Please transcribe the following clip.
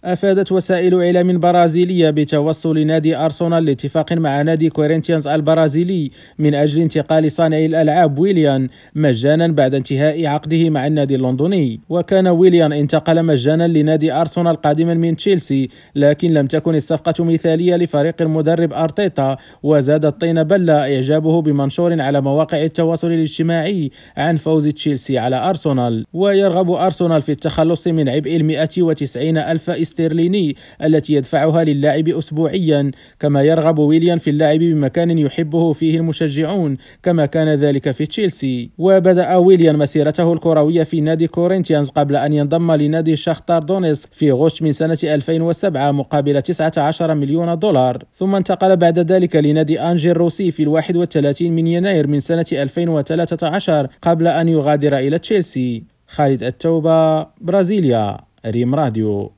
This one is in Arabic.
أفادت وسائل إعلام برازيلية بتوصل نادي أرسنال لاتفاق مع نادي كورينتيانز البرازيلي من أجل انتقال صانع الألعاب ويليان مجانا بعد انتهاء عقده مع النادي اللندني. وكان ويليان انتقل مجانا لنادي أرسنال قادما من تشيلسي، لكن لم تكن الصفقة مثالية لفريق المدرب أرتيتا، وزاد الطين بلة إعجابه بمنشور على مواقع التواصل الاجتماعي عن فوز تشيلسي على أرسنال. ويرغب أرسنال في التخلص من عبء 190 ألف استرليني التي يدفعها للاعب أسبوعيا، كما يرغب ويليان في اللعب بمكان يحبه فيه المشجعون كما كان ذلك في تشيلسي. وبدأ ويليان مسيرته الكروية في نادي كورينتيانز قبل أن ينضم لنادي شاختار دونيتسك في غشت من سنة 2007 مقابل 19 مليون دولار، ثم انتقل بعد ذلك لنادي أنجي الروسي في 31 من يناير من سنة 2013 قبل أن يغادر إلى تشيلسي. خالد التوبة، برازيليا، ريم راديو.